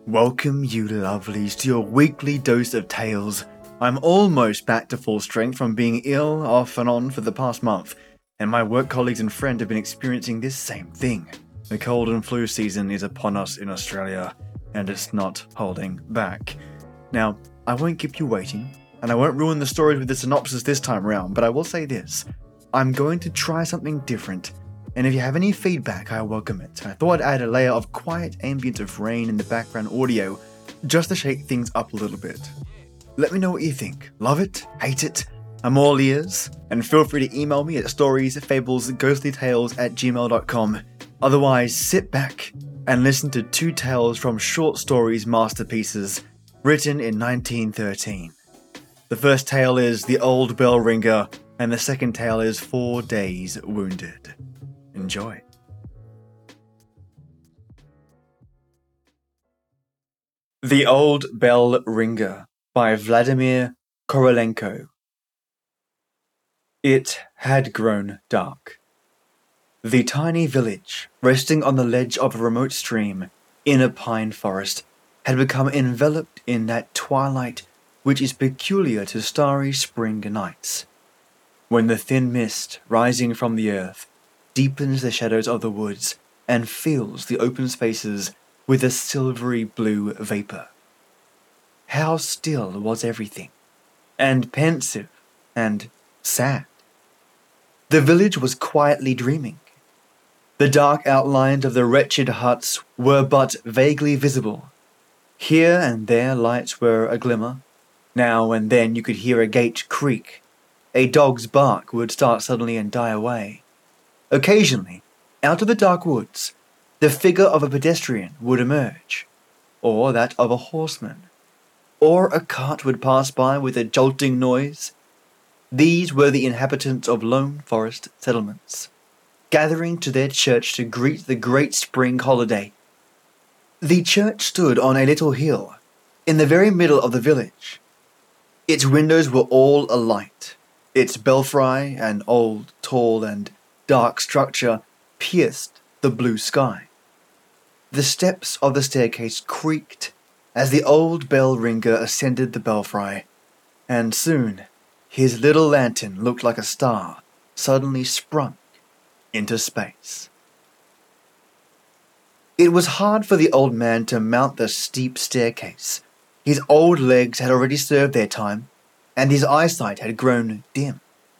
Welcome, you lovelies, to your weekly dose of tales. I'm almost back to full strength from being ill off and on for the past month, and my work colleagues and friend have been experiencing this same thing. The cold and flu season is upon us in Australia, and it's not holding back. Now, I won't keep you waiting, and I won't ruin the stories with the synopsis this time around, but I will say this. I'm going to try something different, and if you have any feedback, I welcome it. I thought I'd add a layer of quiet ambient of rain in the background audio, just to shake things up a little bit. Let me know what you think. Love it? Hate it? I'm all ears, and feel free to email me at storiesfablesghostlytales@gmail.com. Otherwise, sit back and listen to two tales from short stories masterpieces written in 1913. The first tale is The Old Bell Ringer, and the second tale is 4 Days Wounded. Enjoy. The Old Bell Ringer by Vladimir Korolenko. It had grown dark. The tiny village, resting on the ledge of a remote stream in a pine forest, had become enveloped in that twilight which is peculiar to starry spring nights, when the thin mist rising from the earth deepens the shadows of the woods and fills the open spaces with a silvery blue vapor. How still was everything, and pensive, and sad. The village was quietly dreaming. The dark outlines of the wretched huts were but vaguely visible. Here and there lights were a glimmer. Now and then you could hear a gate creak. A dog's bark would start suddenly and die away. Occasionally, out of the dark woods, the figure of a pedestrian would emerge, or that of a horseman, or a cart would pass by with a jolting noise. These were the inhabitants of lone forest settlements, gathering to their church to greet the great spring holiday. The church stood on a little hill, in the very middle of the village. Its windows were all alight. Its belfry, an old, tall, and dark structure, pierced the blue sky. The steps of the staircase creaked as the old bell ringer ascended the belfry, and soon his little lantern looked like a star suddenly sprung into space. It was hard for the old man to mount the steep staircase. His old legs had already served their time, and his eyesight had grown dim.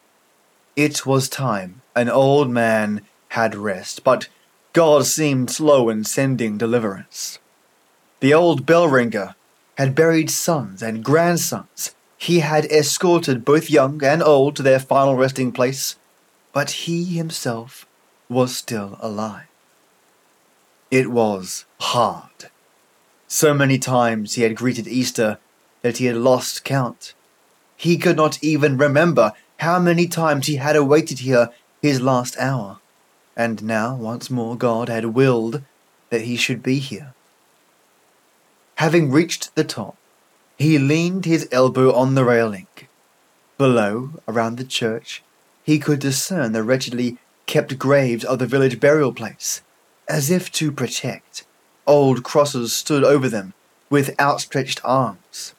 It was time an old man had rest, but God seemed slow in sending deliverance. The old bell ringer had buried sons and grandsons. He had escorted both young and old to their final resting place, but he himself was still alive. It was hard. So many times he had greeted Easter that he had lost count. He could not even remember how many times he had awaited here his last hour, and now once more God had willed that he should be here. Having reached the top, he leaned his elbow on the railing. Below, around the church, he could discern the wretchedly kept graves of the village burial place. As if to protect, old crosses stood over them with outstretched arms.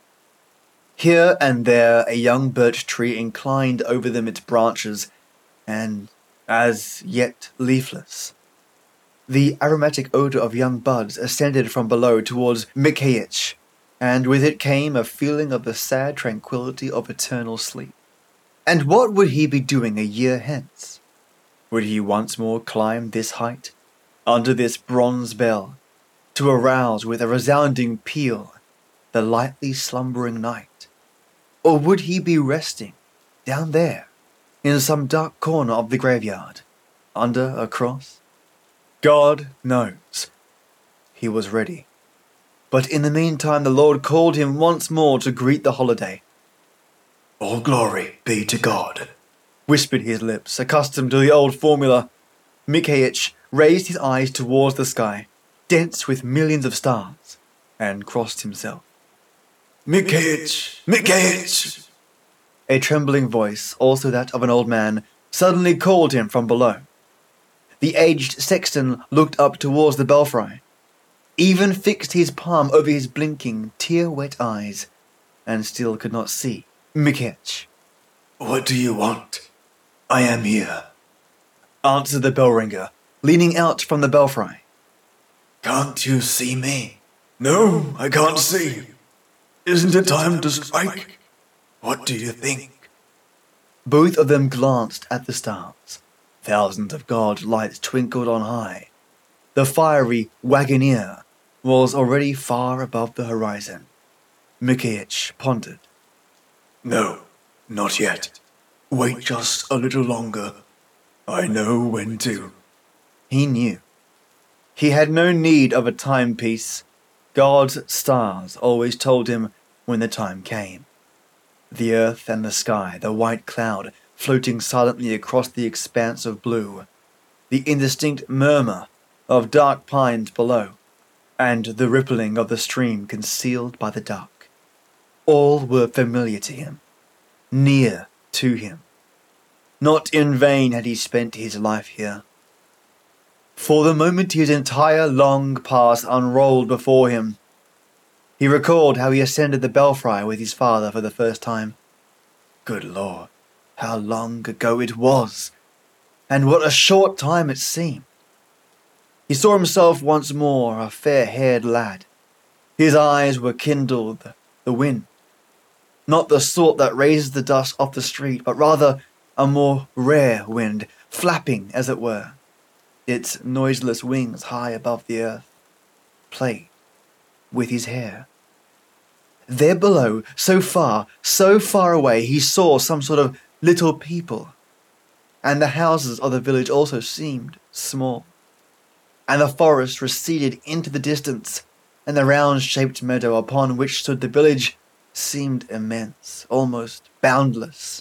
Here and there a young birch tree inclined over them its branches, and as yet leafless. The aromatic odour of young buds ascended from below towards Mikhaich, and with it came a feeling of the sad tranquillity of eternal sleep. And what would he be doing a year hence? Would he once more climb this height, under this bronze bell, to arouse with a resounding peal the lightly slumbering night? Or would he be resting down there, in some dark corner of the graveyard, under a cross? God knows. He was ready. But in the meantime the Lord called him once more to greet the holiday. "All glory be to God," whispered his lips, accustomed to the old formula. Mikhaich raised his eyes towards the sky, dense with millions of stars, and crossed himself. "Mikhaich! Mikhaich!" A trembling voice, also that of an old man, suddenly called him from below. The aged sexton looked up towards the belfry. even fixed his palm over his blinking, tear-wet eyes, and still could not see Mikhaich. "What do you want? I am here," answered the bell ringer, leaning out from the belfry. "Can't you see me?" "No, I can't see you. Isn't it time to strike? What do you think?" Both of them glanced at the stars. Thousands of gold lights twinkled on high. The fiery wagoneer was already far above the horizon. Mikhaich pondered. "No, not yet. Wait just a little longer. I know when to." He knew. He had no need of a timepiece. God's stars always told him when the time came. The earth and the sky, the white cloud floating silently across the expanse of blue, the indistinct murmur of dark pines below, and the rippling of the stream concealed by the dark. All were familiar to him, near to him. Not in vain had he spent his life here. For the moment his entire long past unrolled before him. He recalled how he ascended the belfry with his father for the first time. Good Lord, how long ago it was, and what a short time it seemed. He saw himself once more a fair-haired lad. His eyes were kindled, the wind. Not the sort that raises the dust off the street, but rather a more rare wind, flapping, as it were, its noiseless wings high above the earth, played with his hair. There below, so far away, he saw some sort of little people, and the houses of the village also seemed small, and the forest receded into the distance, and the round-shaped meadow upon which stood the village seemed immense, almost boundless.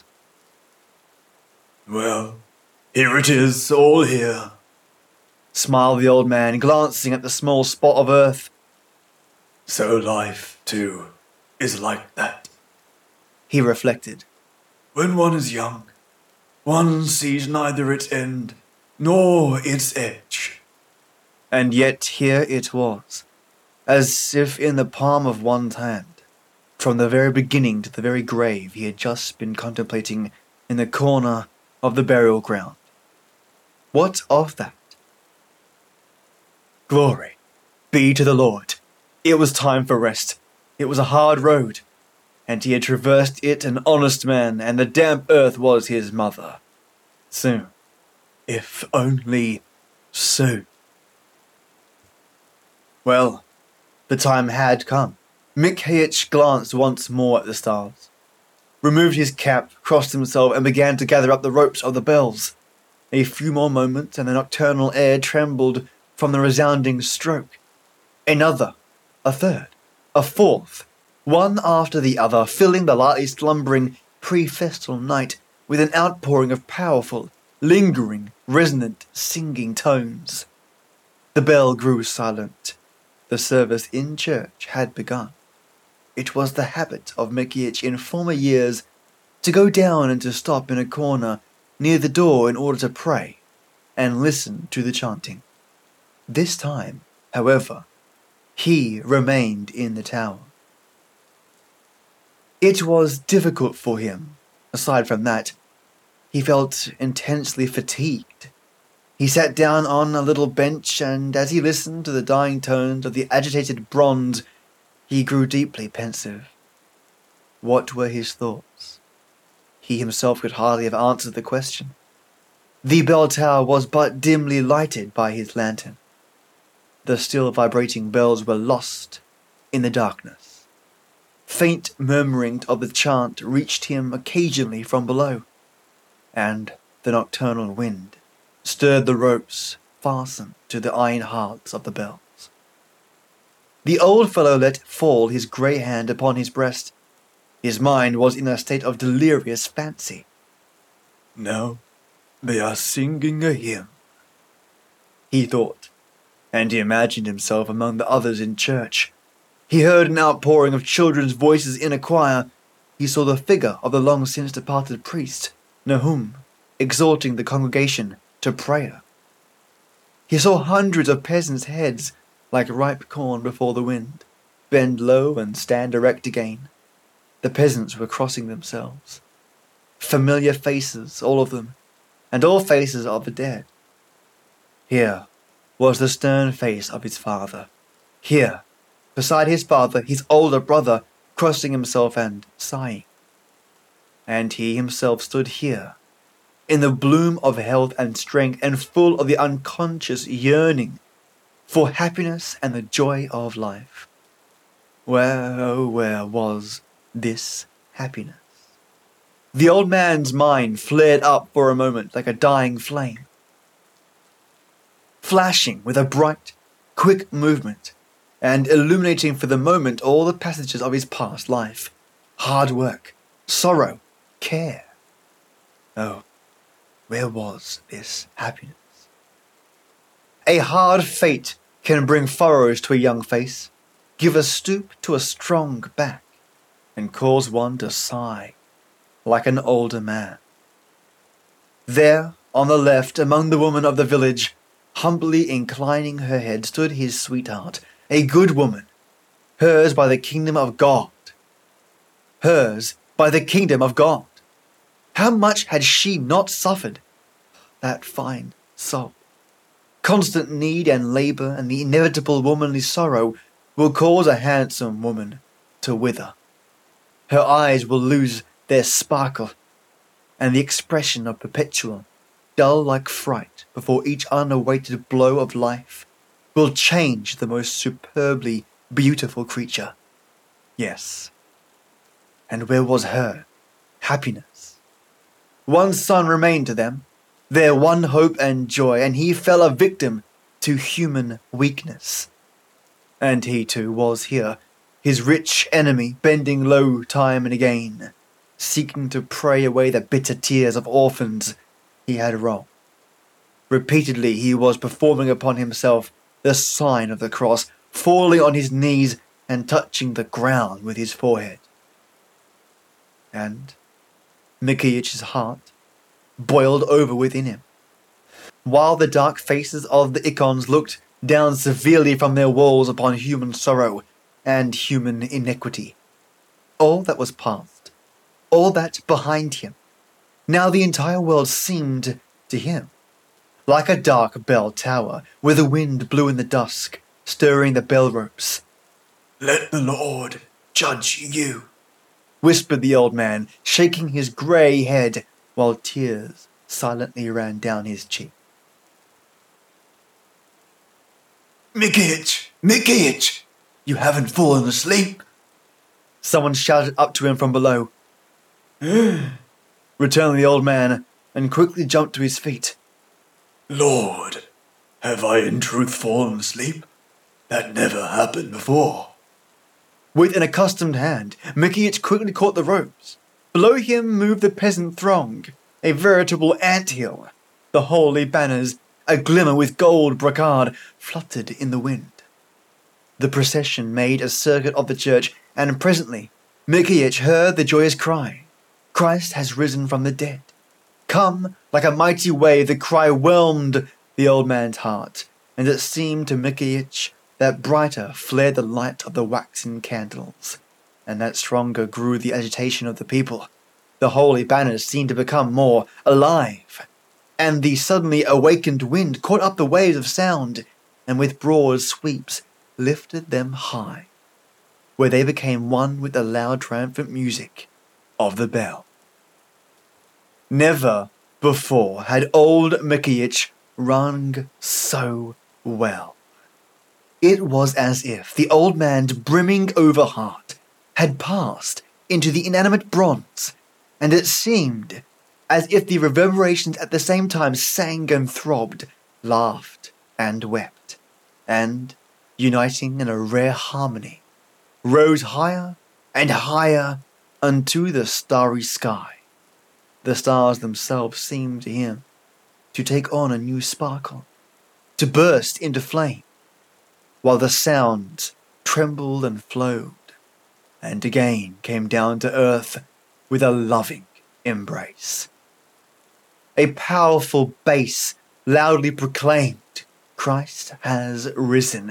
"Well, here it is, all here," smiled the old man, glancing at the small spot of earth. "So life, too, is like that," he reflected. "When one is young, one sees neither its end nor its edge." And yet here it was, as if in the palm of one's hand. From the very beginning to the very grave he had just been contemplating in the corner of the burial ground. What of that? Glory be to the Lord. It was time for rest. It was a hard road, and he had traversed it an honest man, and the damp earth was his mother. Soon, if only soon. Well, the time had come. Mikhaich glanced once more at the stars, removed his cap, crossed himself, and began to gather up the ropes of the bells. A few more moments, and the nocturnal air trembled from the resounding stroke. Another, a third, a fourth, one after the other, filling the lightly slumbering pre-festal night with an outpouring of powerful, lingering, resonant, singing tones. The bell grew silent. The service in church had begun. It was the habit of Mikhaich in former years to go down and to stop in a corner near the door in order to pray and listen to the chanting. This time, however, he remained in the tower. It was difficult for him. Aside from that, he felt intensely fatigued. He sat down on a little bench, and as he listened to the dying tones of the agitated bronze, he grew deeply pensive. What were his thoughts? He himself could hardly have answered the question. The bell tower was but dimly lighted by his lantern. The still vibrating bells were lost in the darkness. Faint murmurings of the chant reached him occasionally from below, and the nocturnal wind stirred the ropes fastened to the iron hearts of the bells. The old fellow let fall his grey hand upon his breast. His mind was in a state of delirious fancy. "Now they are singing a hymn," he thought, and he imagined himself among the others in church. He heard an outpouring of children's voices in a choir. He saw the figure of the long-since departed priest, Nahum, exhorting the congregation to prayer. He saw hundreds of peasants' heads like ripe corn before the wind, bend low and stand erect again. The peasants were crossing themselves. Familiar faces, all of them, and all faces of the dead. Here was the stern face of his father. Here, beside his father, his older brother, crossing himself and sighing. And he himself stood here, in the bloom of health and strength, and full of the unconscious yearning for happiness and the joy of life. Where, oh where was this happiness? The old man's mind flared up for a moment like a dying flame, flashing with a bright, quick movement, and illuminating for the moment all the passages of his past life. Hard work, sorrow, care. Oh, where was this happiness? A hard fate can bring furrows to a young face, give a stoop to a strong back, and cause one to sigh like an older man. There, on the left, among the women of the village, humbly inclining her head, stood his sweetheart, a good woman, hers by the kingdom of God. Hers by the kingdom of God. How much had she not suffered, that fine soul? Constant need and labour and the inevitable womanly sorrow will cause a handsome woman to wither. Her eyes will lose their sparkle, and the expression of perpetual, dull like fright before each unawaited blow of life will change the most superbly beautiful creature. Yes, and where was her happiness? One son remained to them, their one hope and joy, and he fell a victim to human weakness. And he too was here, his rich enemy, bending low time and again, seeking to pray away the bitter tears of orphans he had wronged. Repeatedly he was performing upon himself the sign of the cross, falling on his knees and touching the ground with his forehead. And Mikhayich's heart boiled over within him, while the dark faces of the icons looked down severely from their walls upon human sorrow and human iniquity. All that was past, all that behind him. Now the entire world seemed to him like a dark bell tower where the wind blew in the dusk, stirring the bell ropes. Let the Lord judge you, whispered the old man, shaking his grey head while tears silently ran down his cheek. Mikhaich! Mikhaich! You haven't fallen asleep? Someone shouted up to him from below. Returned the old man, and quickly jumped to his feet. Lord, have I in truth fallen asleep? That never happened before. With an accustomed hand, Mikhaich quickly caught the ropes. Below him moved the peasant throng, a veritable ant-hill. The holy banners, a glimmer with gold brocade, fluttered in the wind. The procession made a circuit of the church, and presently Mikhaich heard the joyous cry, Christ has risen from the dead. Come, like a mighty wave, the cry whelmed the old man's heart, and it seemed to Mikhaich that brighter flared the light of the waxen candles, and that stronger grew the agitation of the people. The holy banners seemed to become more alive, and the suddenly awakened wind caught up the waves of sound, and with broad sweeps lifted them high, where they became one with the loud triumphant music of the bell. Never before had old Mikhaich rung so well. It was as if the old man's brimming over heart had passed into the inanimate bronze, and it seemed as if the reverberations at the same time sang and throbbed, laughed and wept, and, uniting in a rare harmony, rose higher and higher unto the starry sky. The stars themselves seemed to him to take on a new sparkle, to burst into flame, while the sounds trembled and flowed, and again came down to earth with a loving embrace. A powerful bass loudly proclaimed, Christ has risen,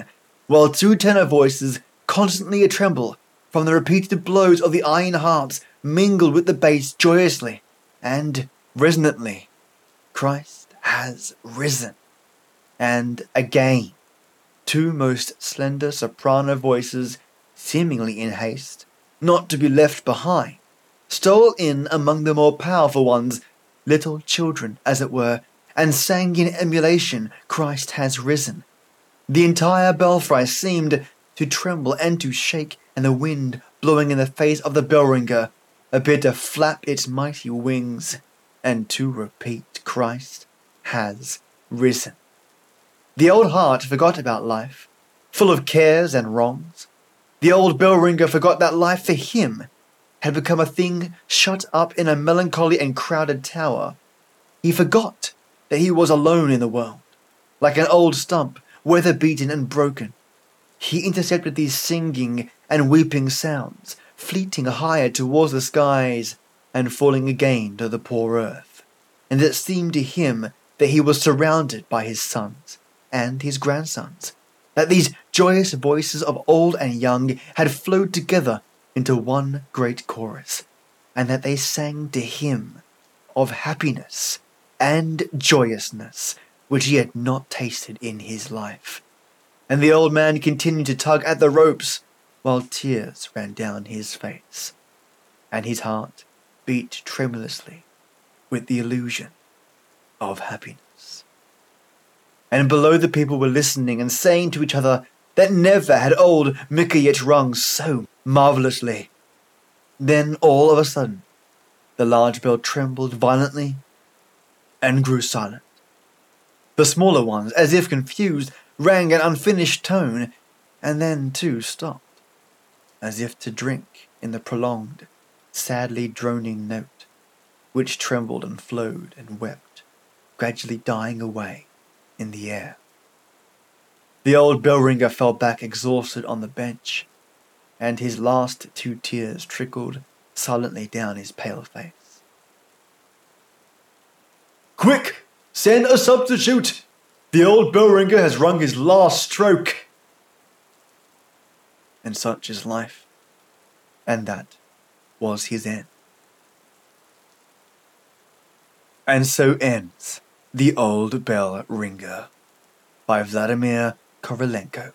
while two tenor voices, constantly a tremble from the repeated blows of the iron harps, mingled with the bass joyously and resonantly. Christ has risen. And again, two most slender soprano voices, seemingly in haste, not to be left behind, stole in among the more powerful ones, little children, as it were, and sang in emulation, Christ has risen. The entire belfry seemed to tremble and to shake, and the wind, blowing in the face of the bell ringer, appeared to flap its mighty wings, and to repeat, Christ has risen. The old heart forgot about life, full of cares and wrongs. The old bell ringer forgot that life for him had become a thing shut up in a melancholy and crowded tower. He forgot that he was alone in the world, like an old stump, weather-beaten and broken. He intercepted these singing and weeping sounds, fleeting higher towards the skies and falling again to the poor earth. And it seemed to him that he was surrounded by his sons and his grandsons, that these joyous voices of old and young had flowed together into one great chorus, and that they sang to him of happiness and joyousness which he had not tasted in his life. And the old man continued to tug at the ropes while tears ran down his face, and his heart beat tremulously with the illusion of happiness. And below the people were listening and saying to each other that never had old Micah yet rung so marvellously. Then all of a sudden the large bell trembled violently and grew silent. The smaller ones, as if confused, rang an unfinished tone, and then too stopped, as if to drink in the prolonged, sadly droning note, which trembled and flowed and wept, gradually dying away in the air. The old bell ringer fell back exhausted on the bench, and his last two tears trickled silently down his pale face. "Quick! Send a substitute! The old bell ringer has rung his last stroke!" And such is life, and that was his end. And so ends The Old Bell Ringer by Vladimir Korolenko.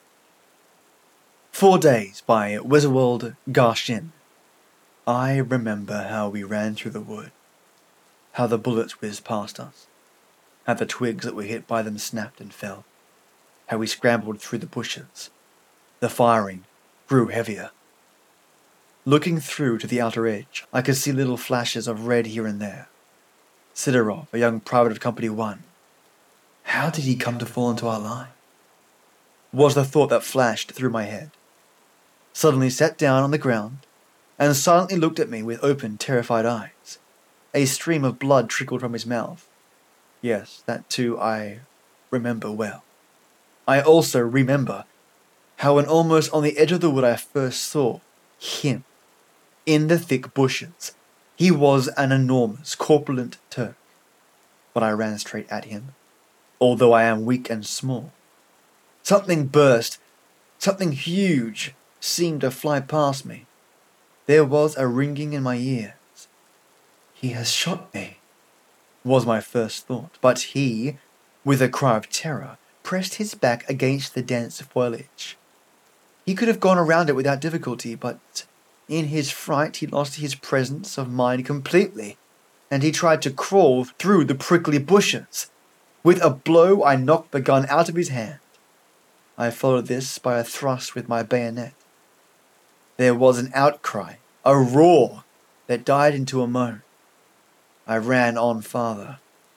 4 Days by Wisewald Garshin. I remember how we ran through the wood, how the bullets whizzed past us, how the twigs that were hit by them snapped and fell, how we scrambled through the bushes. The firing grew heavier. Looking through to the outer edge, I could see little flashes of red here and there. Sidorov, a young private of Company 1. How did he come to fall into our line? Was the thought that flashed through my head. Suddenly sat down on the ground and silently looked at me with open, terrified eyes. A stream of blood trickled from his mouth. Yes, that too I remember well. I also remember how when almost on the edge of the wood I first saw him, in the thick bushes. He was an enormous, corpulent Turk. But I ran straight at him, although I am weak and small. Something burst, something huge seemed to fly past me. There was a ringing in my ears. He has shot me, was my first thought, but he, with a cry of terror, pressed his back against the dense foliage. He could have gone around it without difficulty, but in his fright he lost his presence of mind completely, and he tried to crawl through the prickly bushes. With a blow I knocked the gun out of his hand. I followed this by a thrust with my bayonet. There was an outcry, a roar, that died into a moan. I ran on farther.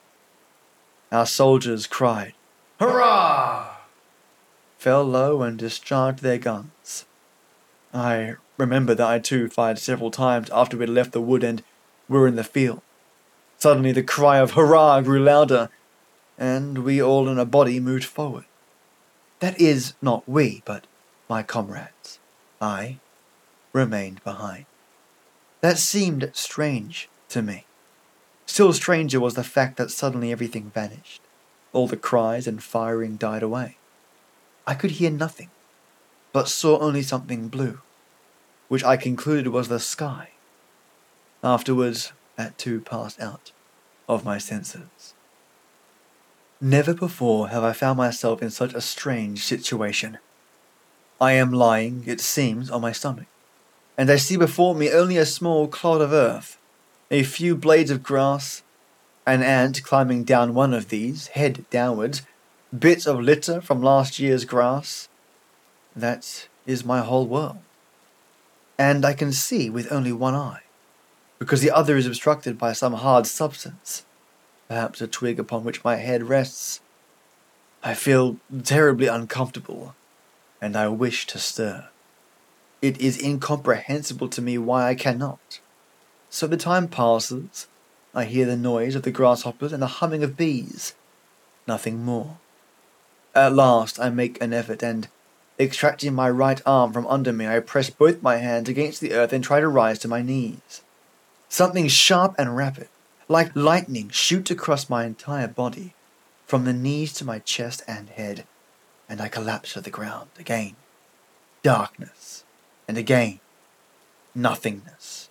Our soldiers cried, "Hurrah!" fell low and discharged their guns. I remember that I too fired several times after we had left the wood and were in the field. Suddenly the cry of hurrah grew louder, and we all in a body moved forward. That is, not we, but my comrades. I remained behind. That seemed strange to me. Still stranger was the fact that suddenly everything vanished. All the cries and firing died away. I could hear nothing, but saw only something blue, which I concluded was the sky. Afterwards, that too passed out of my senses. Never before have I found myself in such a strange situation. I am lying, it seems, on my stomach, and I see before me only a small clod of earth, a few blades of grass, an ant climbing down one of these, head downwards, bits of litter from last year's grass. That is my whole world. And I can see with only one eye, because the other is obstructed by some hard substance, perhaps a twig upon which my head rests. I feel terribly uncomfortable, and I wish to stir. It is incomprehensible to me why I cannot. So the time passes. I hear the noise of the grasshoppers and the humming of bees. Nothing more. At last I make an effort and, extracting my right arm from under me, I press both my hands against the earth and try to rise to my knees. Something sharp and rapid, like lightning, shoots across my entire body, from the knees to my chest and head, and I collapse to the ground again. Darkness, and again, nothingness.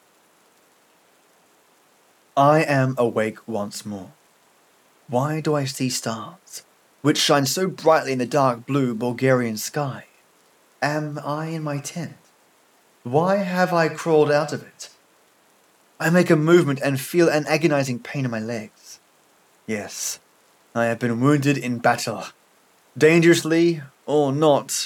I am awake once more. Why do I see stars, which shine so brightly in the dark blue Bulgarian sky? Am I in my tent? Why have I crawled out of it? I make a movement and feel an agonizing pain in my legs. Yes, I have been wounded in battle. Dangerously or not?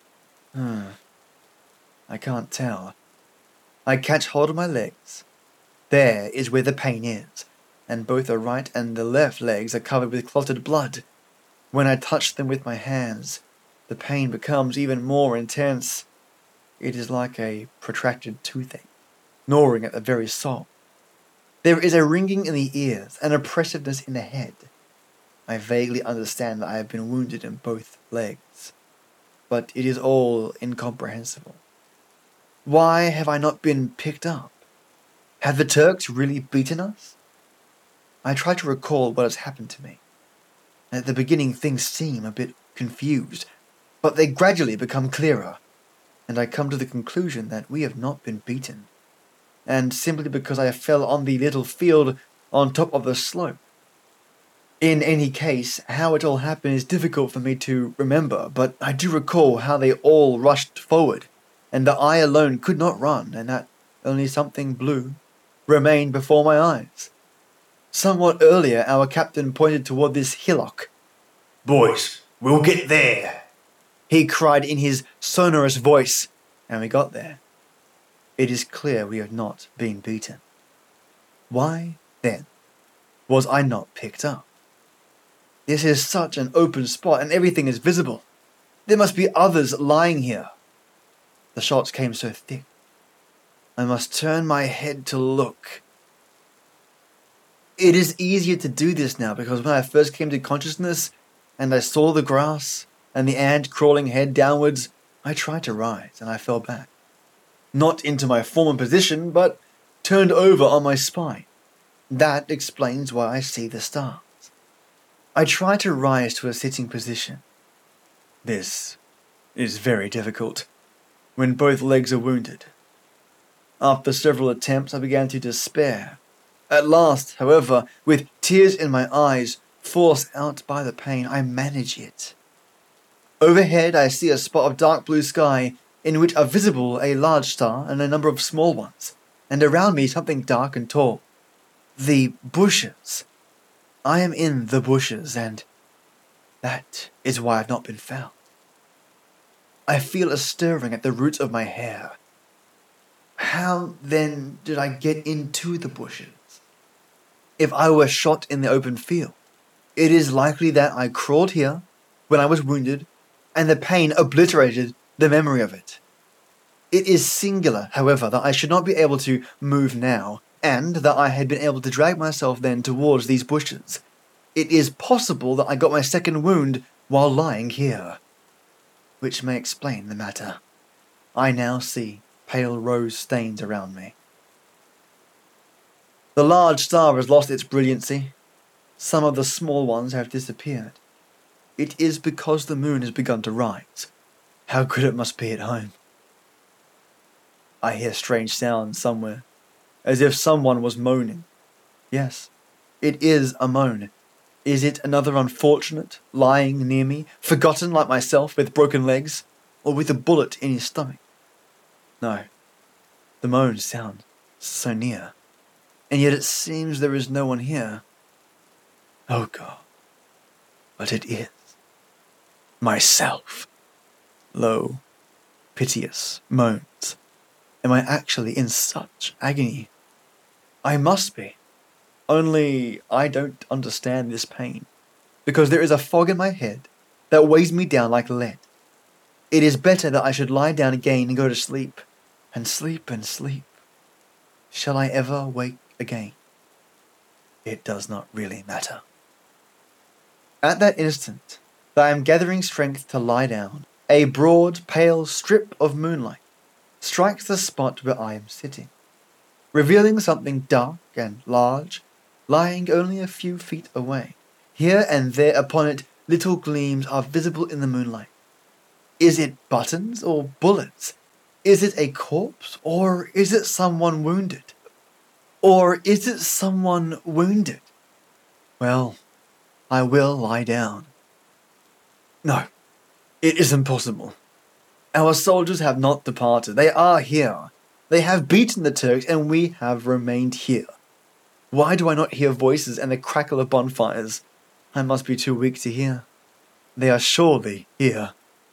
I can't tell. I catch hold of my legs. There is where the pain is, and both the right and the left legs are covered with clotted blood. When I touch them with my hands, the pain becomes even more intense. It is like a protracted toothache, gnawing at the very soul. There is a ringing in the ears, an oppressiveness in the head. I vaguely understand that I have been wounded in both legs, but it is all incomprehensible. Why have I not been picked up? Have the Turks really beaten us? I try to recall what has happened to me. At the beginning things seem a bit confused, but they gradually become clearer, and I come to the conclusion that we have not been beaten, and simply because I fell on the little field on top of the slope. In any case, how it all happened is difficult for me to remember, but I do recall how they all rushed forward, and that I alone could not run, and that only something blue remained before my eyes. Somewhat earlier, our captain pointed toward this hillock. Boys, we'll get there, he cried in his sonorous voice, and we got there. It is clear we have not been beaten. Why, then, was I not picked up? This is such an open spot, and everything is visible. There must be others lying here. The shots came so thick. I must turn my head to look. It is easier to do this now because when I first came to consciousness and I saw the grass and the ant crawling head downwards, I tried to rise and I fell back. Not into my former position, but turned over on my spine. That explains why I see the stars. I try to rise to a sitting position. This is very difficult when both legs are wounded. After several attempts, I began to despair. At last, however, with tears in my eyes, forced out by the pain, I manage it. Overhead, I see a spot of dark blue sky in which are visible a large star and a number of small ones, and around me something dark and tall. The bushes. I am in the bushes, and that is why I have not been found. I feel a stirring at the roots of my hair. How, then, did I get into the bushes? If I were shot in the open field, it is likely that I crawled here when I was wounded, and the pain obliterated the memory of it. It is singular, however, that I should not be able to move now, and that I had been able to drag myself then towards these bushes. It is possible that I got my second wound while lying here, which may explain the matter. I now see pale rose stains around me. The large star has lost its brilliancy. Some of the small ones have disappeared. it is because the moon has begun to rise. How good it must be at home. I hear strange sounds somewhere, as if someone was moaning. Yes, it is a moan. Is it another unfortunate lying near me, forgotten like myself, with broken legs, or with a bullet in his stomach? No, the moan sounds so near, and yet it seems there is no one here. Oh God, but it is myself. Low, piteous moans. Am I actually in such agony? I must be. Only I don't understand this pain, because there is a fog in my head that weighs me down like lead. It is better that I should lie down again and go to sleep, and sleep and sleep. Shall I ever wake again? It does not really matter. At that instant, that I am gathering strength to lie down, a broad, pale strip of moonlight strikes the spot where I am sitting, revealing something dark and large, lying only a few feet away. Here and there upon it, little gleams are visible in the moonlight. Is it buttons or bullets? Is it a corpse, or is it someone wounded? Or is it someone wounded? Well, I will lie down. No, it is impossible. Our soldiers have not departed. They are here. They have beaten the Turks, and we have remained here. Why do I not hear voices and the crackle of bonfires? I must be too weak to hear. They are surely here.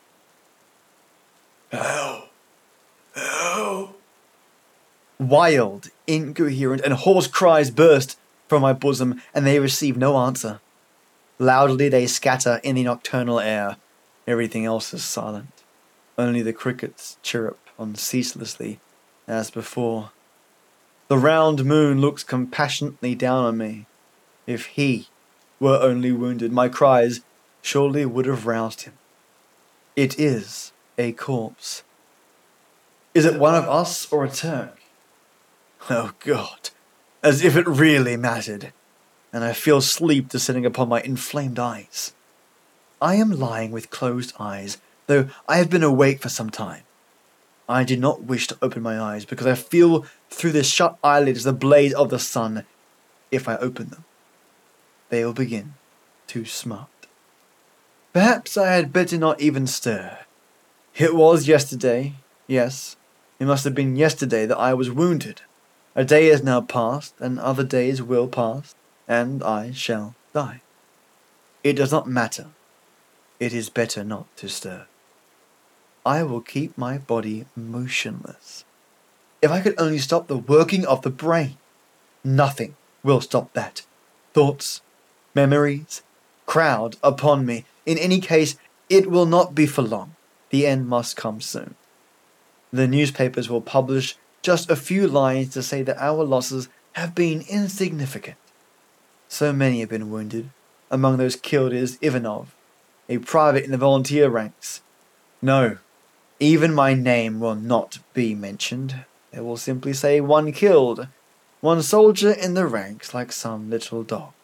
Help! Help! Wild, incoherent, and hoarse cries burst from my bosom, and they receive no answer. Loudly they scatter in the nocturnal air. Everything else is silent. Only the crickets chirrup on ceaselessly as before. The round moon looks compassionately down on me. If he were only wounded, my cries surely would have roused him. It is a corpse. Is it one of us or a Turk? Oh God, as if it really mattered, and I feel sleep descending upon my inflamed eyes. I am lying with closed eyes, though I have been awake for some time. I do not wish to open my eyes, because I feel through the shut eyelids the blaze of the sun. If I open them, they will begin to smart. Perhaps I had better not even stir. It was yesterday, yes, it must have been yesterday that I was wounded. A day has now passed, and other days will pass, and I shall die. It does not matter. It is better not to stir. I will keep my body motionless. If I could only stop the working of the brain. Nothing will stop that. Thoughts, memories, crowd upon me. In any case, it will not be for long. The end must come soon. The newspapers will publish just a few lines to say that our losses have been insignificant. So many have been wounded. Among those killed is Ivanov, a private in the volunteer ranks. No, even my name will not be mentioned. They will simply say one killed, one soldier in the ranks like some little dog.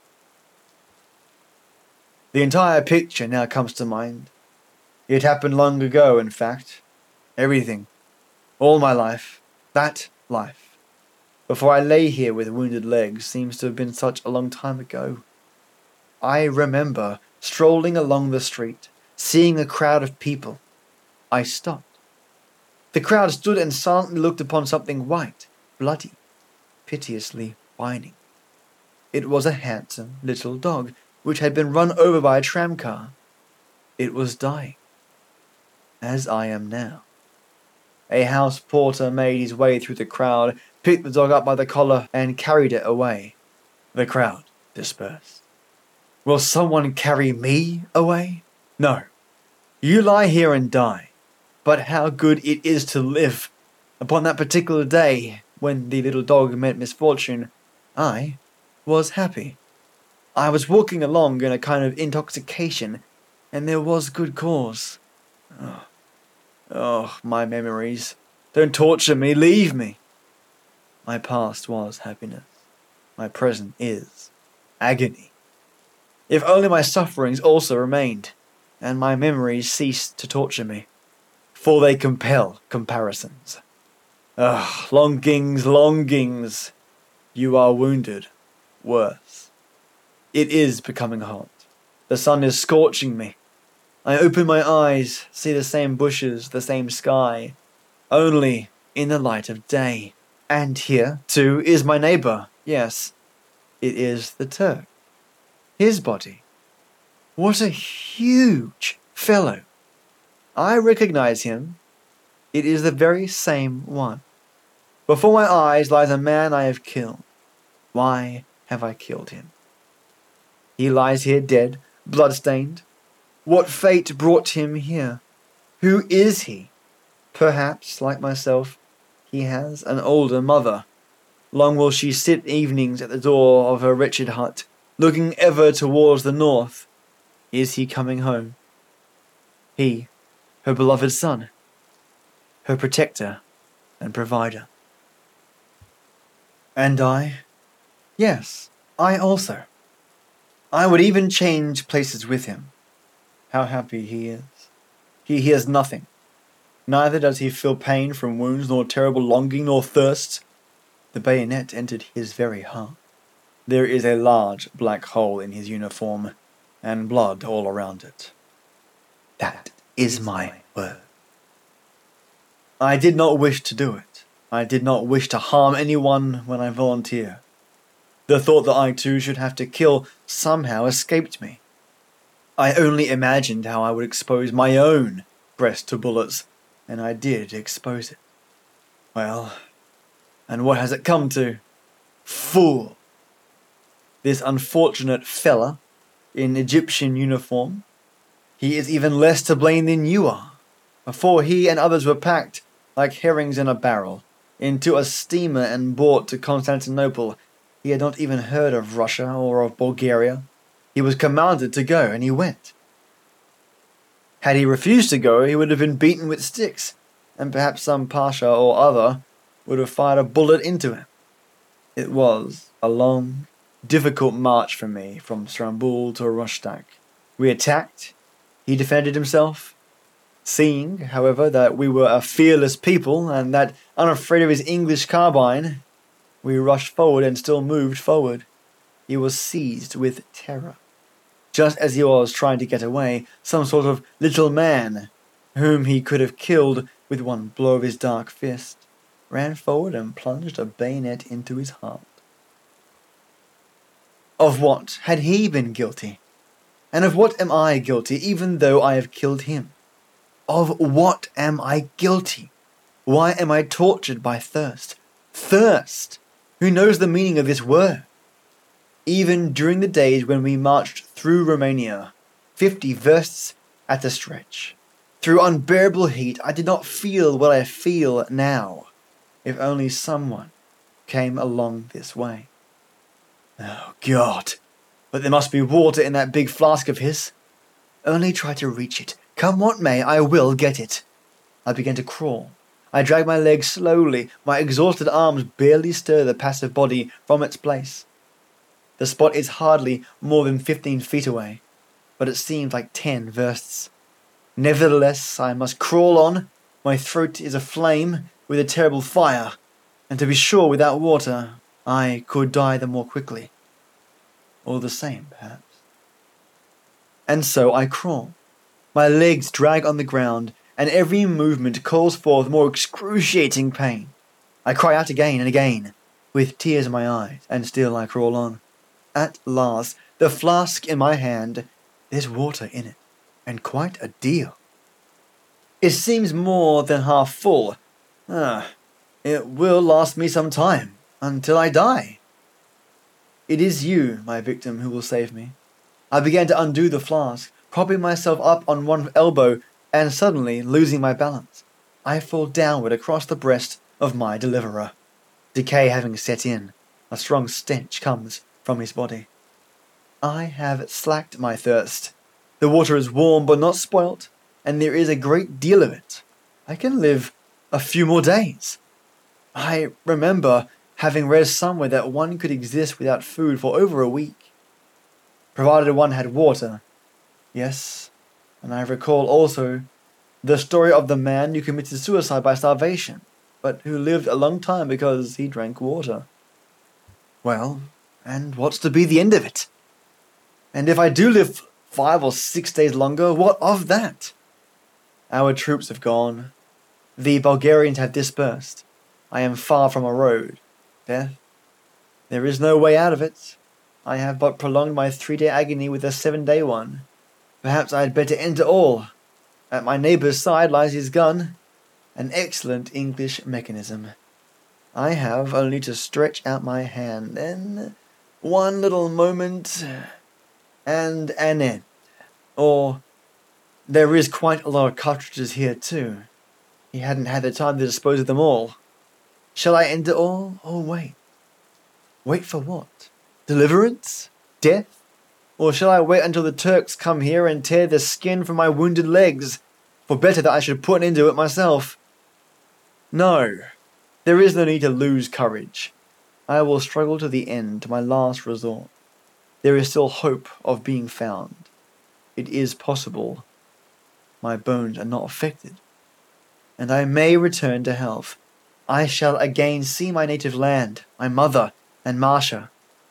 The entire picture now comes to mind. It happened long ago, in fact. Everything. All my life. That life. Before I lay here with wounded legs seems to have been such a long time ago. I remember strolling along the street, seeing a crowd of people. I stopped. The crowd stood and silently looked upon something white, bloody, piteously whining. It was a handsome little dog, which had been run over by a tramcar. It was dying, as I am now. A house porter made his way through the crowd, picked the dog up by the collar, and carried it away. The crowd dispersed. Will someone carry me away? No. You lie here and die. But how good it is to live! Upon that particular day, when the little dog met misfortune, I was happy. I was walking along in a kind of intoxication, and there was good cause. Oh, my memories. Don't torture me, leave me. My past was happiness. My present is agony. If only my sufferings also remained, and my memories ceased to torture me, for they compel comparisons. Ah, longings, longings, you are wounded, worse. It is becoming hot. The sun is scorching me. I open my eyes, see the same bushes, the same sky, only in the light of day. And here, too, is my neighbour. Yes, it is the Turk. His body. What a huge fellow. I recognize him. It is the very same one. Before my eyes lies a man I have killed. Why have I killed him? He lies here dead, blood-stained. What fate brought him here? Who is he? Perhaps, like myself, he has an older mother. Long will she sit evenings at the door of her wretched hut, looking ever towards the north. Is he coming home? He, her beloved son, her protector and provider. And I? Yes, I also. I would even change places with him. How happy he is. He hears nothing. Neither does he feel pain from wounds, nor terrible longing, nor thirst. The bayonet entered his very heart. There is a large black hole in his uniform, and blood all around it. That is my word. I did not wish to do it. I did not wish to harm anyone when I volunteered. The thought that I too should have to kill somehow escaped me. I only imagined how I would expose my own breast to bullets, and I did expose it. Well, and what has it come to? Fool! This unfortunate fella in Egyptian uniform, he is even less to blame than you are. Before he and others were packed, like herrings in a barrel, into a steamer and brought to Constantinople, he had not even heard of Russia or of Bulgaria. He was commanded to go, and he went. Had he refused to go, he would have been beaten with sticks, and perhaps some pasha or other would have fired a bullet into him. It was a long, difficult march for me from Strambul to Rostak. We attacked. He defended himself. Seeing, however, that we were a fearless people, and that unafraid of his English carbine, we rushed forward and still moved forward. He was seized with terror. Just as he was trying to get away, some sort of little man, whom he could have killed with one blow of his dark fist, ran forward and plunged a bayonet into his heart. Of what had he been guilty? And of what am I guilty, even though I have killed him? Of what am I guilty? Why am I tortured by thirst? Thirst! Who knows the meaning of this word? Even during the days when we marched through Romania, 50 versts at a stretch, through unbearable heat, I did not feel what I feel now. If only someone came along this way. Oh, God! But there must be water in that big flask of his. Only try to reach it. Come what may, I will get it. I began to crawl. I dragged my legs slowly. My exhausted arms barely stir the passive body from its place. The spot is hardly more than 15 feet away, but it seems like 10 versts. Nevertheless, I must crawl on. My throat is aflame with a terrible fire, and to be sure, without water, I could die the more quickly. Or the same, perhaps. And so I crawl. My legs drag on the ground, and every movement calls forth more excruciating pain. I cry out again and again, with tears in my eyes, and still I crawl on. At last, the flask in my hand, there's water in it, and quite a deal. It seems more than half full. It will last me some time, until I die. It is you, my victim, who will save me. I began to undo the flask, propping myself up on one elbow, and suddenly, losing my balance, I fall downward across the breast of my deliverer. Decay having set in, a strong stench comes from his body. I have slacked my thirst. The water is warm but not spoilt, and there is a great deal of it. I can live a few more days. I remember having read somewhere that one could exist without food for over a week. provided one had water. Yes, and I recall also the story of the man who committed suicide by starvation, but who lived a long time because he drank water. Well, and what's to be the end of it? And if I do live 5 or 6 days longer, what of that? Our troops have gone. The Bulgarians have dispersed. I am far from a road. Death. There is no way out of it. I have but prolonged my 3-day agony with a 7-day one. Perhaps I had better end it all. At my neighbour's side lies his gun, an excellent English mechanism. I have only to stretch out my hand, then one little moment, and an end. Or, there is quite a lot of cartridges here too. He hadn't had the time to dispose of them all. Shall I end it all, or wait? Wait for what? Deliverance? Death? Or shall I wait until the Turks come here and tear the skin from my wounded legs? For better that I should put an end to it myself. No, there is no need to lose courage. I will struggle to the end, to my last resort. There is still hope of being found. It is possible. My bones are not affected. And I may return to health. I shall again see my native land, my mother, and Marcia.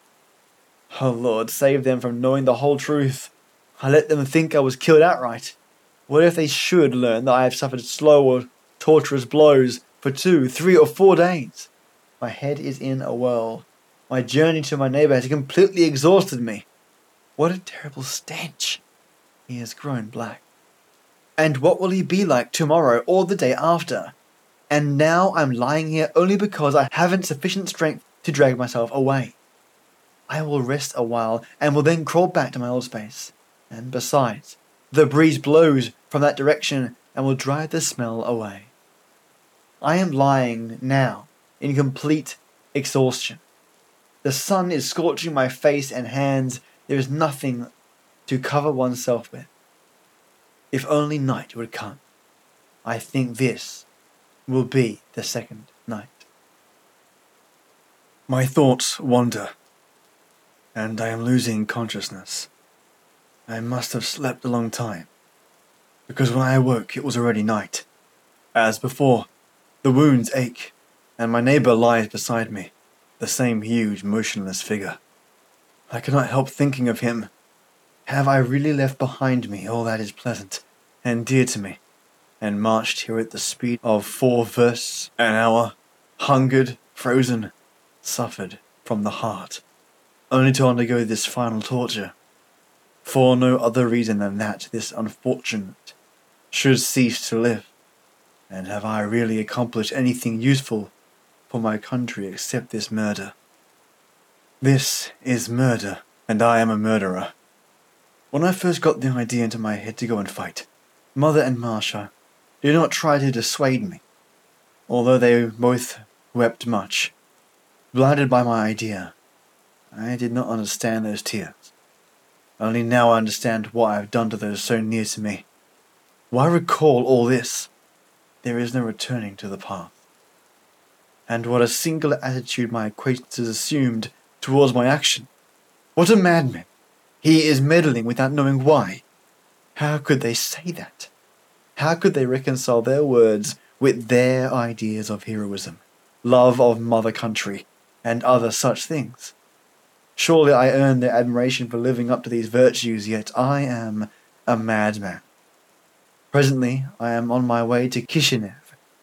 Oh Lord, save them from knowing the whole truth. I let them think I was killed outright. What if they should learn that I have suffered slow or torturous blows for 2, 3, or 4 days? My head is in a whirl. My journey to my neighbour has completely exhausted me. What a terrible stench. He has grown black. And what will he be like tomorrow or the day after? And now I'm lying here only because I haven't sufficient strength to drag myself away. I will rest a while and will then crawl back to my old space. And besides, the breeze blows from that direction and will drive the smell away. I am lying now in complete exhaustion. The sun is scorching my face and hands. There is nothing to cover oneself with. If only night would come. I think this will be the second night. My thoughts wander, and I am losing consciousness. I must have slept a long time, because when I awoke it was already night. As before, the wounds ache, and my neighbour lies beside me, the same huge, motionless figure. I cannot help thinking of him. Have I really left behind me all that is pleasant and dear to me, and marched here at the speed of 4 versts an hour, hungered, frozen, suffered from the heart, only to undergo this final torture? For no other reason than that this unfortunate should cease to live. And have I really accomplished anything useful for my country except this murder? This is murder, and I am a murderer. When I first got the idea into my head to go and fight, Mother and Marcia did not try to dissuade me, although they both wept much. Blinded by my idea, I did not understand those tears. Only now I understand what I have done to those so near to me. Why recall all this? There is no returning to the path. And what a singular attitude my acquaintances assumed towards my action. What a madman! He is meddling without knowing why. How could they say that? How could they reconcile their words with their ideas of heroism, love of mother country, and other such things? Surely I earn their admiration for living up to these virtues, yet I am a madman. Presently I am on my way to Kishinev.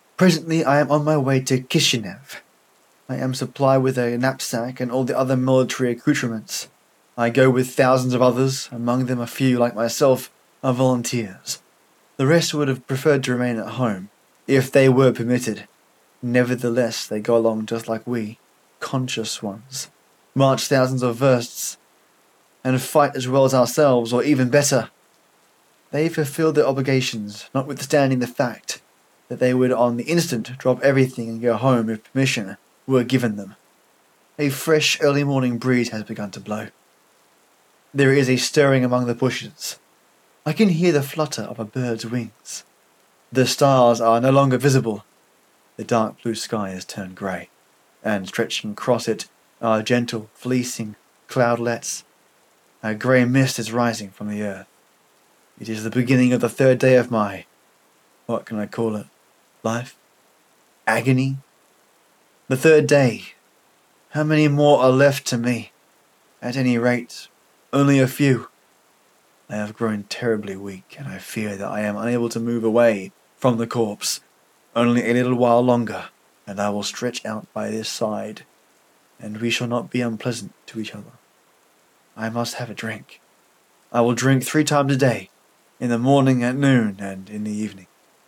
I am supplied with a knapsack and all the other military accoutrements. I go with thousands of others, among them a few, like myself, are volunteers. The rest would have preferred to remain at home, if they were permitted. Nevertheless, they go along just like we, conscious ones, march thousands of versts, and fight as well as ourselves, or even better. They fulfilled their obligations, notwithstanding the fact that they would on the instant drop everything and go home if permission were given them. A fresh early morning breeze has begun to blow. There is a stirring among the bushes. I can hear the flutter of a bird's wings. The stars are no longer visible. The dark blue sky has turned grey, and stretching across it are gentle, fleecing cloudlets. A grey mist is rising from the earth. It is the beginning of the third day of my, what can I call it, life? Agony? The third day. How many more are left to me? At any rate, only a few. I have grown terribly weak, and I fear that I am unable to move away from the corpse. Only a little while longer, and I will stretch out by this side, and we shall not be unpleasant to each other. I must have a drink. I will drink 3 times a day, in the morning, at noon, and in the evening.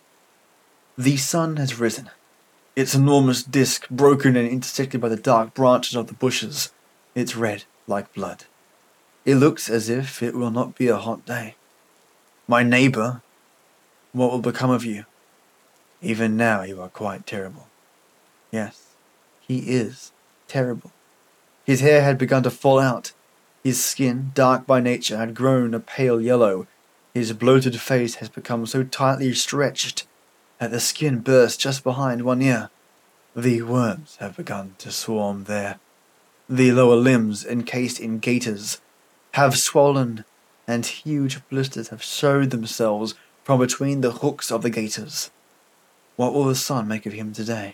The sun has risen, its enormous disk broken and intersected by the dark branches of the bushes. It's red like blood. It looks as if it will not be a hot day. My neighbour, what will become of you? Even now you are quite terrible. Yes, he is terrible. His hair had begun to fall out. His skin, dark by nature, had grown a pale yellow. His bloated face has become so tightly stretched that the skin burst just behind one ear. The worms have begun to swarm there. The lower limbs, encased in gaiters, have swollen, and huge blisters have showed themselves from between the hooks of the gaiters. What will the sun make of him today?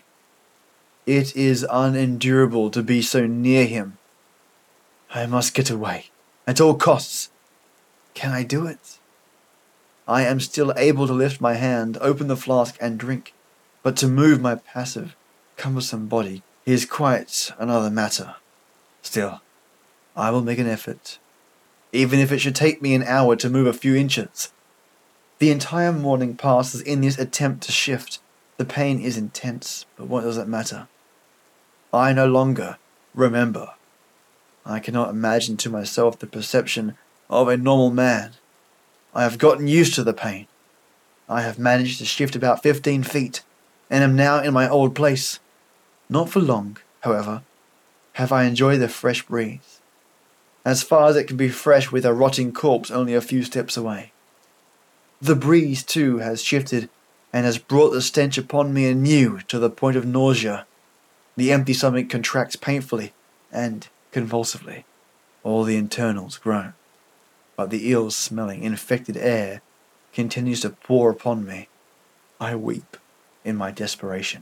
It is unendurable to be so near him. I must get away, at all costs. Can I do it? I am still able to lift my hand, open the flask, and drink, but to move my passive, cumbersome body is quite another matter. Still, I will make an effort, even if it should take me an hour to move a few inches. The entire morning passes in this attempt to shift. The pain is intense, but what does it matter? I no longer remember. I cannot imagine to myself the perception of a normal man. I have gotten used to the pain. I have managed to shift about 15 feet, and am now in my old place. Not for long, however, have I enjoyed the fresh breeze. As far as it can be fresh with a rotting corpse only a few steps away. The breeze, too, has shifted, and has brought the stench upon me anew to the point of nausea. The empty stomach contracts painfully and convulsively. All the internals groan, but the ill-smelling, infected air continues to pour upon me. I weep in my desperation.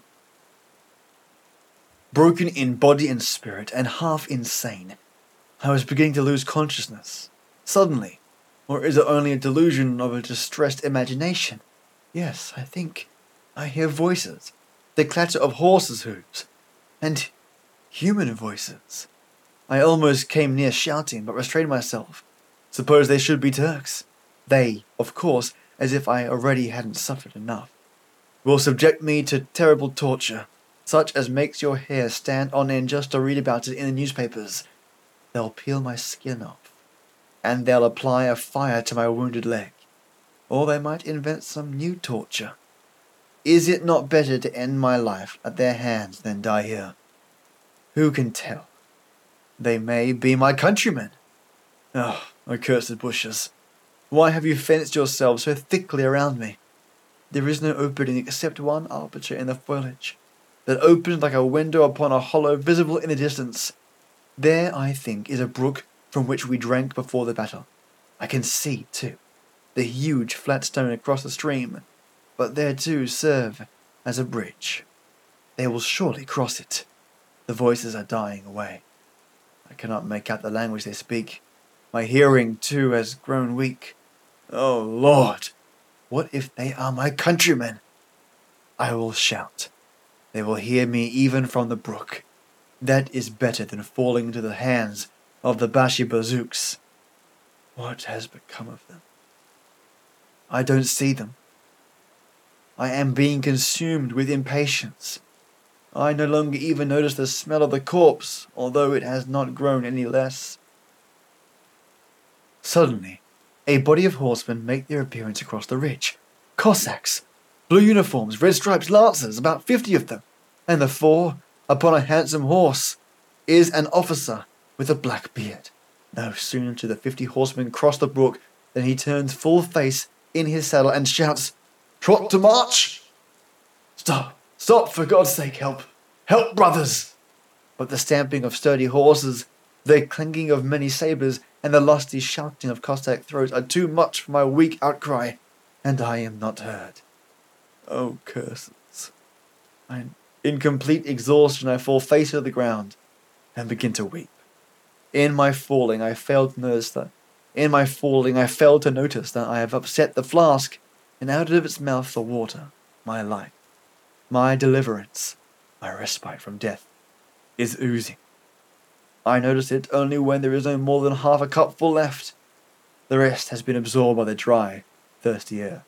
Broken in body and spirit, and half insane, I was beginning to lose consciousness. Suddenly, or is it only a delusion of a distressed imagination? Yes, I think I hear voices, the clatter of horses' hooves, and human voices. I almost came near shouting, but restrained myself. Suppose they should be Turks. They, of course, as if I already hadn't suffered enough, will subject me to terrible torture, such as makes your hair stand on end just to read about it in the newspapers. They'll peel my skin off, and they'll apply a fire to my wounded leg. Or they might invent some new torture. Is it not better to end my life at their hands than die here? Who can tell? They may be my countrymen. Oh, accursed bushes! Why have you fenced yourselves so thickly around me? There is no opening except one aperture in the foliage, that opens like a window upon a hollow visible in the distance. There, I think, is a brook from which we drank before the battle. I can see, too, the huge flat stone across the stream, but there too serve as a bridge. They will surely cross it. The voices are dying away. I cannot make out the language they speak. My hearing, too, has grown weak. Oh, Lord! What if they are my countrymen? I will shout. They will hear me even from the brook. That is better than falling into the hands of the Bashi-Bazouks. What has become of them? I don't see them. I am being consumed with impatience. I no longer even notice the smell of the corpse, although it has not grown any less. Suddenly, a body of horsemen make their appearance across the ridge. Cossacks! Blue uniforms, red stripes, lancers, about 50 of them. And the 4, upon a handsome horse, is an officer with a black beard. No sooner do the 50 horsemen cross the brook than he turns full face in his saddle and shouts, "Trot to march!" "Stop! Stop, for God's sake, help! Help, brothers!" But the stamping of sturdy horses, The clanking of many sabres and the lusty shouting of Cossack throats are too much for my weak outcry, and I am not heard. Oh, curses! In complete exhaustion, I fall face to the ground and begin to weep. In my falling, I failed to notice that I have upset the flask, and out of its mouth the water, my life, my deliverance, my respite from death, is oozing. I notice it only when there is no more than half a cupful left. The rest has been absorbed by the dry, thirsty air.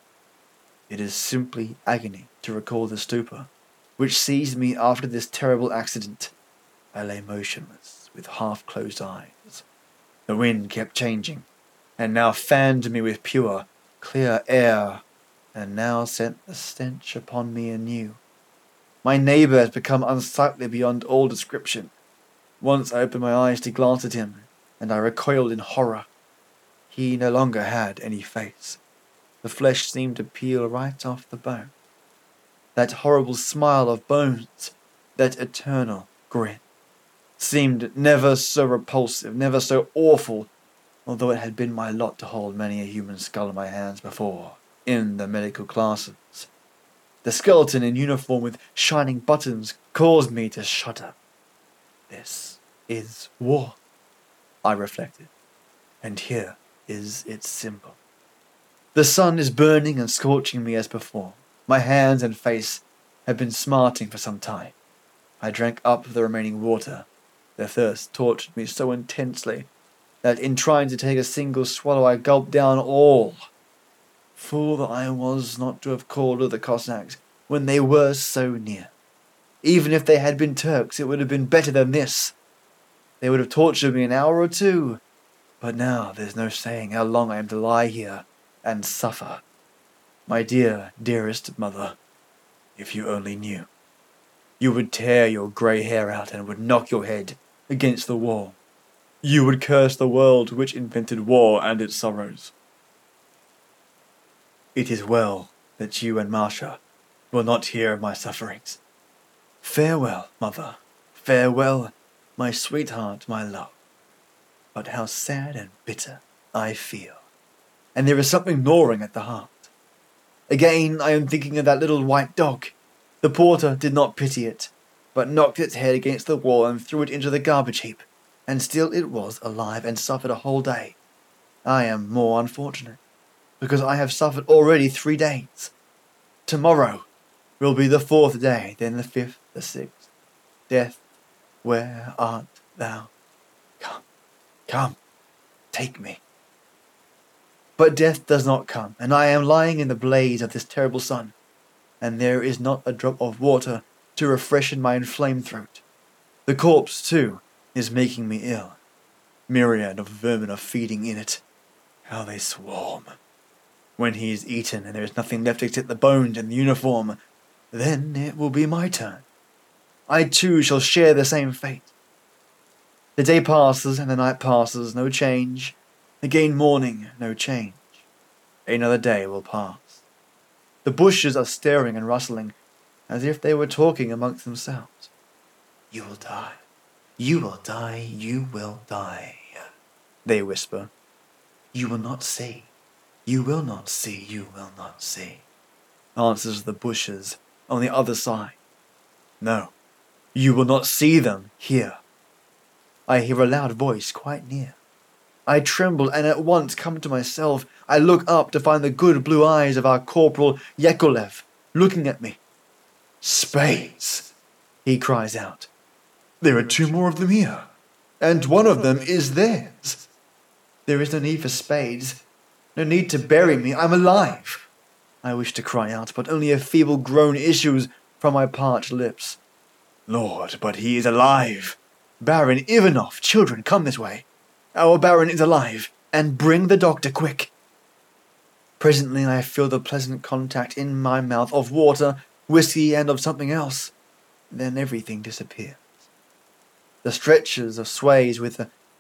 It is simply agony to recall the stupor which seized me after this terrible accident. I lay motionless, with half-closed eyes. The wind kept changing, and now fanned me with pure, clear air, and now sent the stench upon me anew. My neighbour has become unsightly beyond all description. Once I opened my eyes to glance at him, and I recoiled in horror. He no longer had any face. The flesh seemed to peel right off the bone. That horrible smile of bones, that eternal grin, seemed never so repulsive, never so awful, although it had been my lot to hold many a human skull in my hands before, in the medical classes. The skeleton in uniform with shining buttons caused me to shudder. This is war, I reflected, and here is its symbol. The sun is burning and scorching me as before. My hands and face have been smarting for some time. I drank up the remaining water. The thirst tortured me so intensely that in trying to take a single swallow I gulped down all. Fool that I was not to have called to the Cossacks when they were so near. Even if they had been Turks, it would have been better than this. They would have tortured me an hour or two, but now there's no saying how long I am to lie here and suffer. My dear, dearest mother, if you only knew, you would tear your grey hair out and would knock your head against the wall. You would curse the world which invented war and its sorrows. It is well that you and Marcia will not hear of my sufferings. Farewell, mother. Farewell, my sweetheart, my love. But how sad and bitter I feel, and there is something gnawing at the heart. Again I am thinking of that little white dog. The porter did not pity it, but knocked its head against the wall and threw it into the garbage heap, and still it was alive and suffered a whole day. I am more unfortunate, because I have suffered already 3 days. Tomorrow will be the 4th day, then the 5th, the 6th. Death, where art thou? Come, come, take me. But death does not come, and I am lying in the blaze of this terrible sun, and there is not a drop of water to refreshen my inflamed throat. The corpse, too, is making me ill. Myriad of vermin are feeding in it. How they swarm. When he is eaten and there is nothing left except the bones and the uniform, then it will be my turn. I too shall share the same fate. The day passes and the night passes, no change. Again morning, no change. Another day will pass. The bushes are stirring and rustling, as if they were talking amongst themselves. You will die. You will die. You will die, they whisper. You will not see. You will not see. You will not see, answers the bushes on the other side. No, you will not see them here. I hear a loud voice quite near. I tremble and at once come to myself. I look up to find the good blue eyes of our Corporal Yakolev looking at me. Spades, he cries out. There are 2 more of them here, and one of them is theirs. There is no need for spades, no need to bury me. I'm alive. I wish to cry out, but only a feeble groan issues from my parched lips. Lord, but he is alive. Baron Ivanov, children, come this way. Our Baron is alive, and bring the doctor quick. Presently I feel the pleasant contact in my mouth of water, whiskey, and of something else. Then everything disappears. The stretcher sways with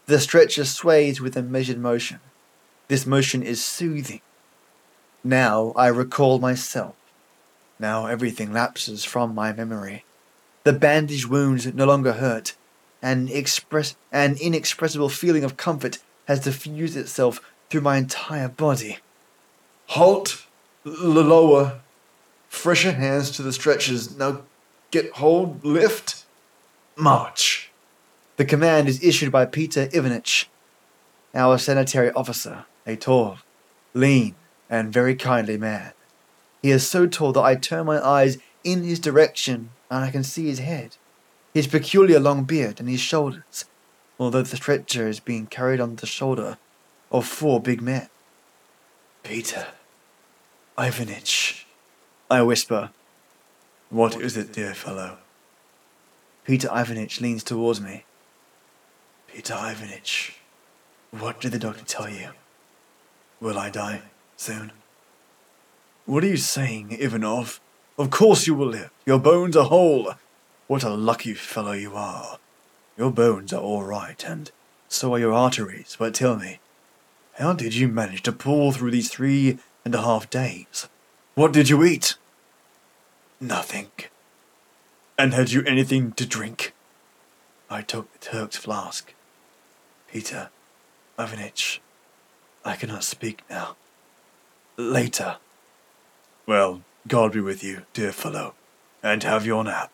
a measured motion. This motion is soothing. Now I recall myself. Now everything lapses from my memory. The bandaged wounds no longer hurt, An inexpressible feeling of comfort has diffused itself through my entire body. Halt! Lower. Fresher hands to the stretchers. Now get hold, lift, march. The command is issued by Peter Ivanich, our sanitary officer, a tall, lean, and very kindly man. He is so tall that I turn my eyes in his direction and I can see his head, his peculiar long beard, and his shoulders, although the stretcher is being carried on the shoulder of 4 big men. Peter Ivanich, I whisper. What is it, dear fellow? Peter Ivanich leans towards me. Peter Ivanich, what did the doctor tell you? Will I die soon? What are you saying, Ivanov? Of course you will live. Your bones are whole. What a lucky fellow you are. Your bones are all right, and so are your arteries. But tell me, how did you manage to pull through these 3.5 days? What did you eat? Nothing. And had you anything to drink? I took the Turk's flask. Peter Ivanich, I cannot speak now. Later. Well, God be with you, dear fellow, and have your nap.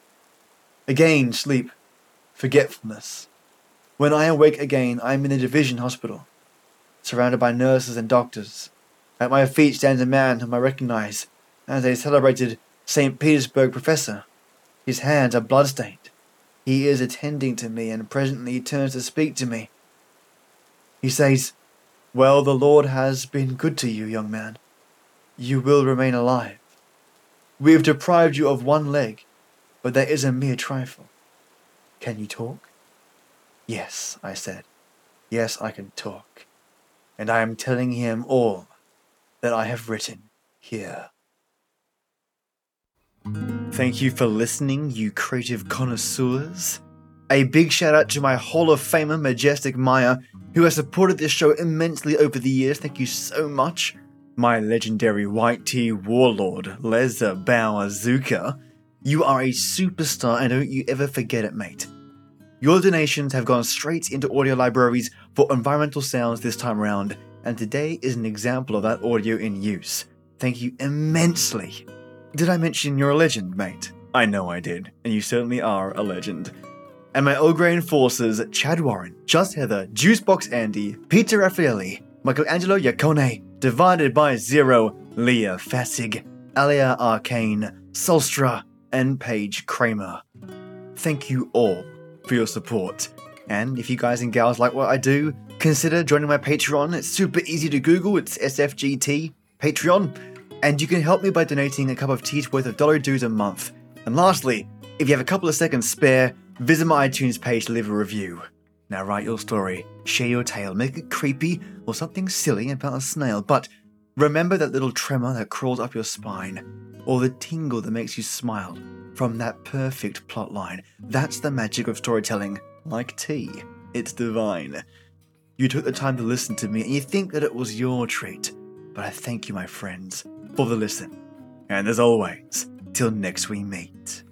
Again, sleep. Forgetfulness. When I awake again, I am in a division hospital, surrounded by nurses and doctors. At my feet stands a man whom I recognize as a celebrated St. Petersburg professor. His hands are bloodstained. He is attending to me, and presently he turns to speak to me. He says, "Well, the Lord has been good to you, young man. You will remain alive. We have deprived you of 1 leg, but that is a mere trifle. Can you talk?" "Yes," I said. "Yes, I can talk. And I am telling him all that I have written here." Thank you for listening, you creative connoisseurs. A big shout out to my Hall of Famer, Majestic Maya, who has supported this show immensely over the years. Thank you so much. My legendary white tea warlord, Leza Bawazuka. You are a superstar, and don't you ever forget it, mate. Your donations have gone straight into audio libraries for environmental sounds this time around, and today is an example of that audio in use. Thank you immensely. Did I mention you're a legend, mate? I know I did, and you certainly are a legend. And my Ogre enforcers, Chad Warren, Just Heather, Juicebox Andy, Peter Raffaelli, Michelangelo Iacone, Divided by Zero, Leah Fassig, Alia Arcane, Solstra, and Paige Kramer. Thank you all for your support. And if you guys and gals like what I do, consider joining my Patreon. It's super easy to Google. It's SFGT Patreon. And you can help me by donating a cup of tea's worth of dollar dues a month. And lastly, if you have a couple of seconds spare, visit my iTunes page to leave a review. Now write your story, share your tale, make it creepy or something silly about a snail, but remember that little tremor that crawls up your spine, or the tingle that makes you smile from that perfect plotline. That's the magic of storytelling. Like tea, it's divine. You took the time to listen to me and you think that it was your treat, but I thank you, my friends, for the listen. And as always, till next we meet.